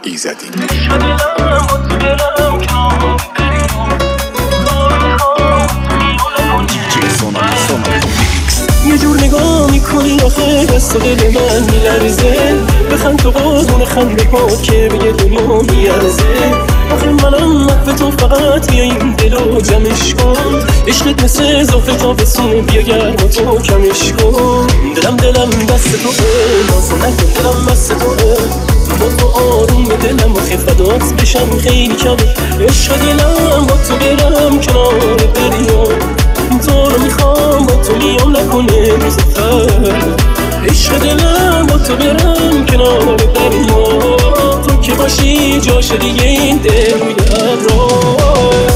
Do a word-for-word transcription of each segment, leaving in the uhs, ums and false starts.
ایزدی. یه جور نگاه میکنی آخه دست و دل من میلرزه، بخند تو قربون خنده پات که بگه دنیا میارزه. آخه منم محو تو فقط بیا این دل رو جمعش کن، عشقت مثل زهر تابستون بیا گرم و تو کمش کن. دلم دلم دست توه، ناز نکن دلم دست توه، با تو آروم دلم و خفدات بشم خیلی کمه. عشق دلم با تو برم کنار دریا، تو رو میخوام با تو میام نکنه روز تر. عشق دلم با تو برم کنار دریا، تو که باشی جاش دیگه این دل روی ابرار.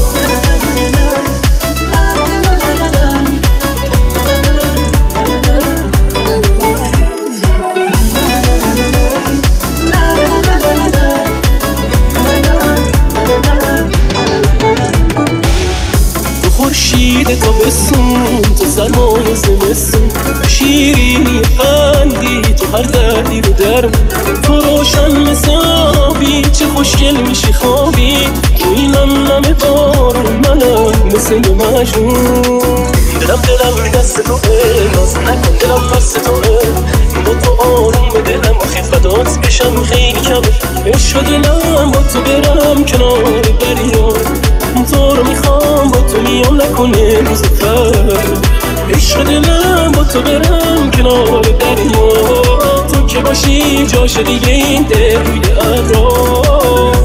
خورشید تابستون تو سرمای زمستون، شیرینی خندی تو هر دردی رو درمون. تو روشن مثل آبی چه خوشگل میشی خوابی، تو این نمه بارون منم مثل مجنون. دلم دلم دست توه، ناز نکن دلم دست توه، با تو آروم به دلم و خفدات بشم خیلی کمه. عشق دلم با تو برم کنار دریا، تو رو میخوام با تو میام نکنه روز تر. عشق دلم با تو برم کنار دریا، تو که باشی جاش دیگه این دل روی ابرار.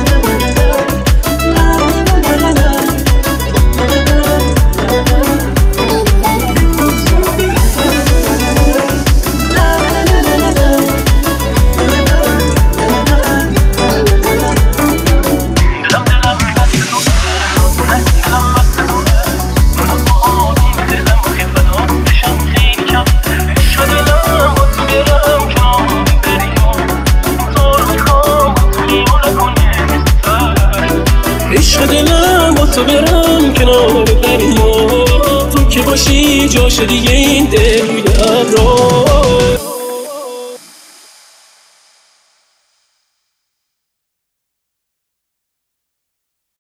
عشق دلم با تو برم کنار دریا، تو که باشی جاش دیگه این دل روی ابرار.